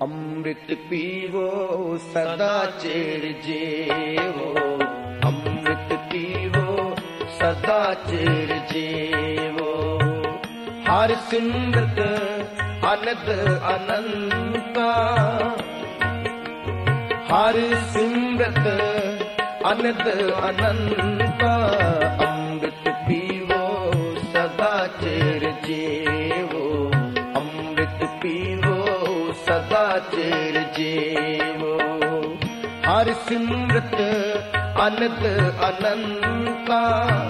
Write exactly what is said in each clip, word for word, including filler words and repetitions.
अमृत पीवो सदा चिर जीवो, अमृत पीवो सदा चिर जीवो। हर सिमरत अनंत अनंता, हर सिमरत अनंत अनंता। अमृत पीवो सदा चिर जीवो, अमृत पीवो सदा चिर जीवो। हर सिमरत अनंत अनंता,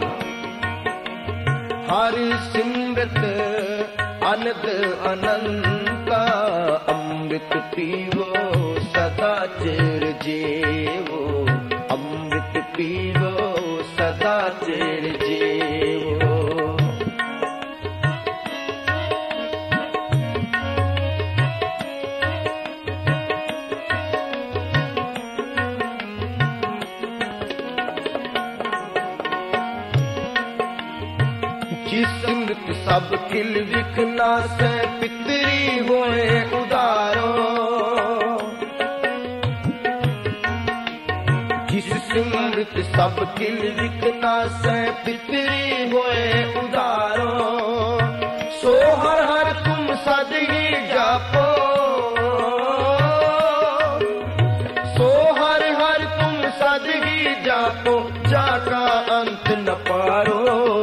हर सिमरत अनंत अनंता। अमृत पीवो सदा चिर जीवो, अमृत पीवो सदा चिर जीवो। जिस मृत सब किल विखना से पितरी होए उदारो, जिस सिमरत सब किल विखना से पितरी होए उदारो। सो हर हर तुम सदगी जापो, सो हर हर तुम सदगी जापो, जाका अंत न पारो।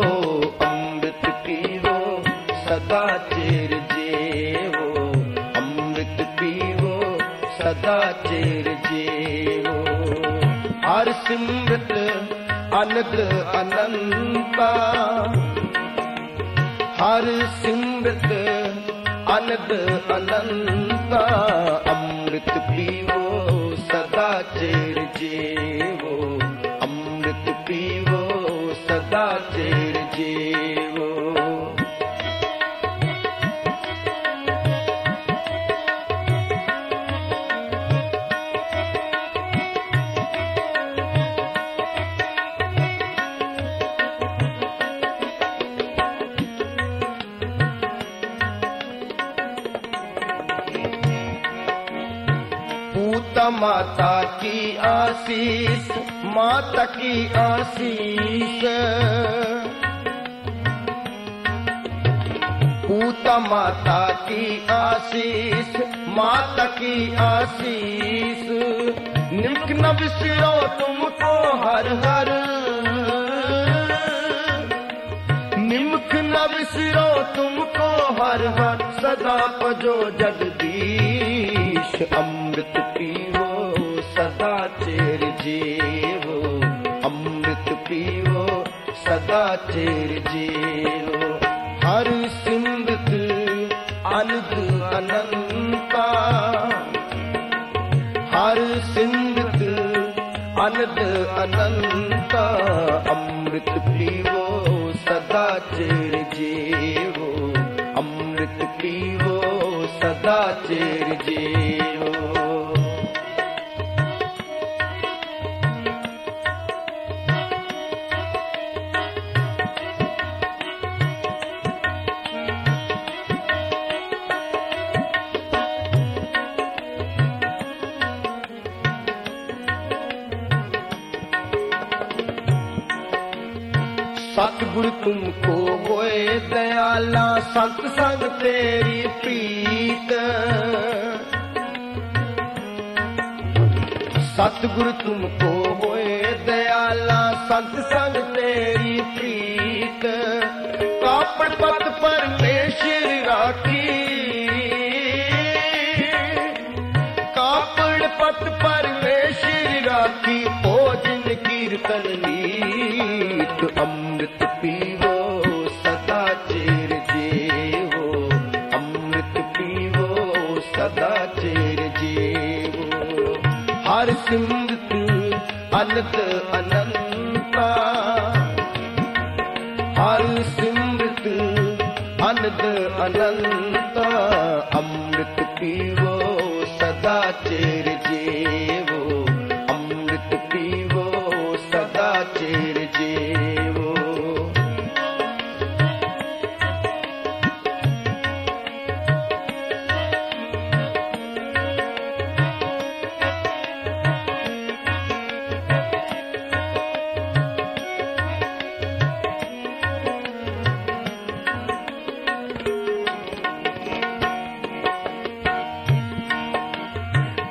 सदा चिर जीवो, अमृत पीवो सदा चिर जीवो। हर सिमरत अनंत अनंता, हर सिमरत अनंत अनंता। अमृत पीवो सदा चिर जीवो, अमृत पीवो सदा चिर जीवो। पूता माता की आशीष, माता की आशीष। पूता माता की आशीष, माता की आशीष। निम्न न बिसरो तुमको हर हर, निम्न न बिसरो तुमको हर हर। सदा पजो जगदीश, अमृत पीवो सदा चिर जीवो, अमृत पीवो सदा चिर जीवो। हर सिमरत अनंत अनंता, हर सिमरत अनंत अनंता। अमृत पीवो सदा चिर जीवो, अमृत पीवो सदा चिर जीवो। सतगुरु तुमको होए दयाला, संत संग तेरी प्रीत। सतगुरु तुमको होए दयाला, संत संग तेरी प्रीत। कापड़ पत परमेश्वर राखी, कापड़ पत परमेश्वर राखी। भोजन कीर्तन नीत, अमृत पीवो सदा चिर जीवो, अमृत पीवो सदा चिर जीवो। हर सिमरत अनंत अनंता, हर सिमरत अनंत अनंता। अमृत पीवो सदा चिर जीवो, अमृत पीवो सदा चिर जीवो।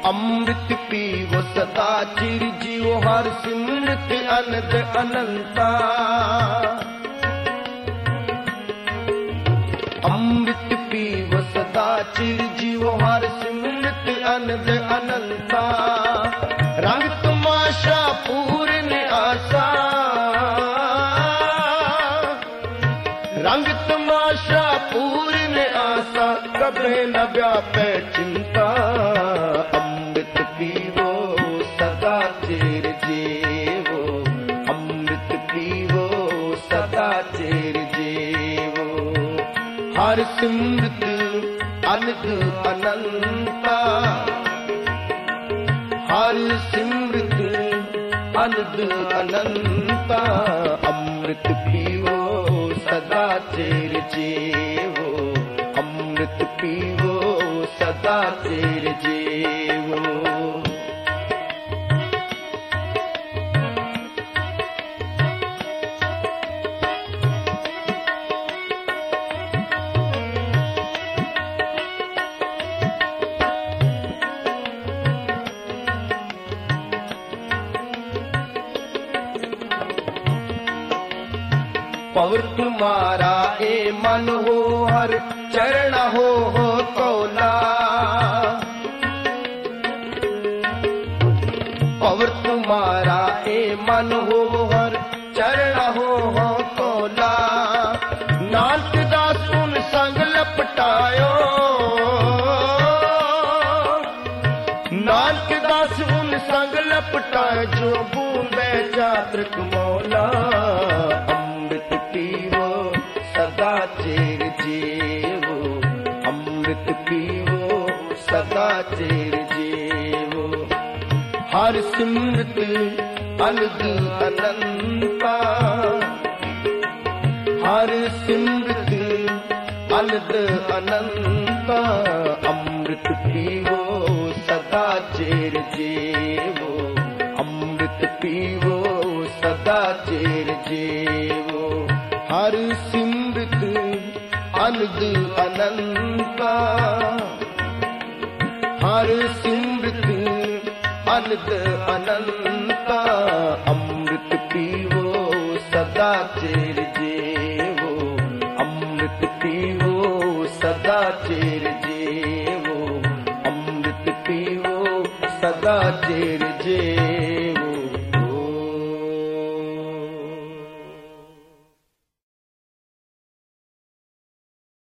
अमृत पीवो सदा चिर जियो हर सिमरत अनंत अनंता अमृत पीवो सदा चिर जियो हर सिमरत अनंत अनंता रंग तमाशा पूर्ण आशा रंग तमाशा पूर्ण आशा कभी न व्यापे चिंता अमृत पीवो सदा चिर जीवो अमृत पीवो सदा चिर जीवो हर सिमरत अनंत अनंता हर सिमरत अनंत अनंता अमृत पीवो सदा चिर जीवो अमृत पीवो सदा चिर जीवो पवर तुम्हारा ए मन हो हर चरण हो हो कौला पवर तुम्हारा ए मन हो हर चरण हो हो कौला नानक दास उन संग लपटायो नानक दास उन संग लपटायो जो बूंदे जातृक मौला पीवो सदा चिर जीवो अमृत पीवो सदा चिर जीवो हर सिमरत अनंत अनंता हर सिमरत अनंत अनंता अमृत पीवो सदा चिर जीवो अमृत पीवो सदा चिर जीवो हर सिमरत अनंत अनंता हर सिमरत अनंत अनंता अमृत पीवो सदा चिर जीवो अमृत पीवो सदा चिर जीवो अमृत पीवो सदा चिर जीवो